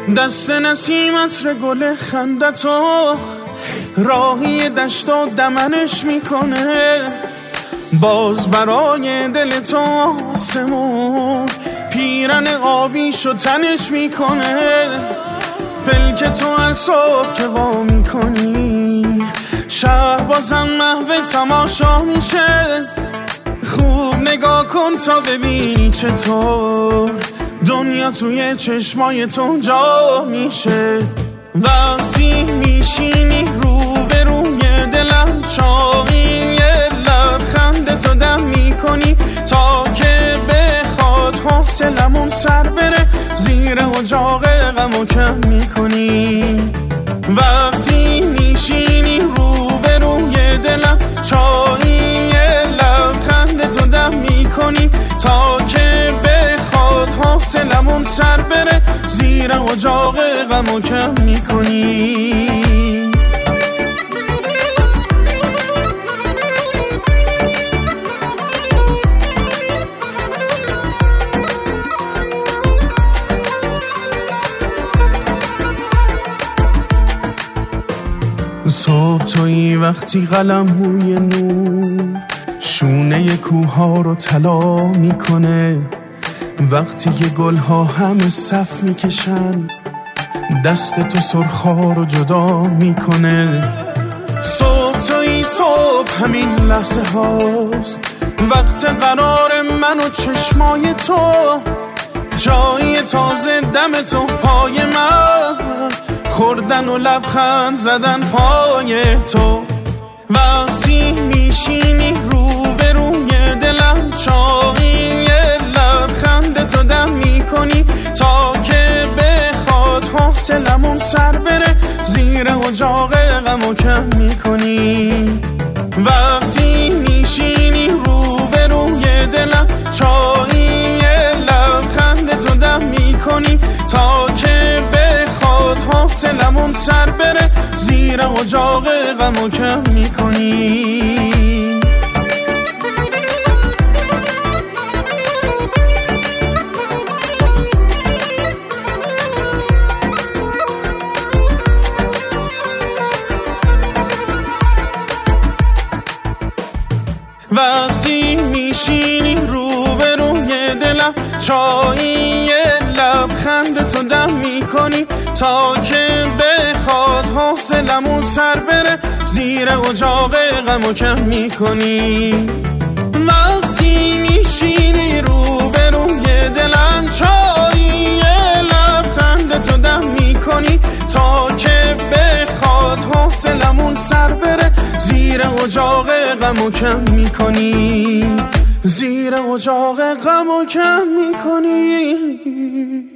دست نسیم عطر گل خندتو راهی دشت و دمنش میکنه، باز برای دل تو آسمون پیرن آبیشو تنش میکنه. پلک تو هر صبح که وا میکنی شهر بازم محو تماشا میشه. خوب نگاه کن تا ببینی چطور دنیا توی چشمای تو جا میشه. وقتی میشینی روبروی دلم چاقی یه لبخند تو دم میکنی تا که بخواد حوصلمون سر بره، زیر اجاق غمو کم میکنی. وقتی میشینی روبروی دلم چاقی یه لبخند تو دم میکنی تا که بخواد حوصلمون سر بره، زیر اجاق غمو کم میکنی. صبح تویی وقتی قلم روی نور شونه کوها رو طلا میکنه، وقتی که گلها همه صف میکشن دست تو سرخا رو جدا میکنه. صبح تویی صبح همین لحظه هاست، وقت قرار من و چشمای تو، جایی تازه دم تو پای من، خوردن و لبخند زدن پای تو. وقتی میشینی روبروی دلم چاقی یه لبخند تو دم میکنی تا که بخواد حوصلمون سر بره، زیر اجاق غمو کم میکنی. وقتی میشینی روبروی دلم چاقی یه لبخند تو دم میکنی تا که بخواد حوصلمون سر بره، زیر اجاق غمو کم میکنی. وقتی میشینی روبروی دلم چایی یه لبخند تو دم میکنی تا که بخواد حوصلمون سر بره، زیر اجاق غمو کم میکنی. وقتی میشینی روبروی دلم چایی یه لبخند تو دم میکنی تا که بخواد حوصلمون سر بره، زیر اجاق غمو کم میکنی، زیر اجاق غمو کم میکنی.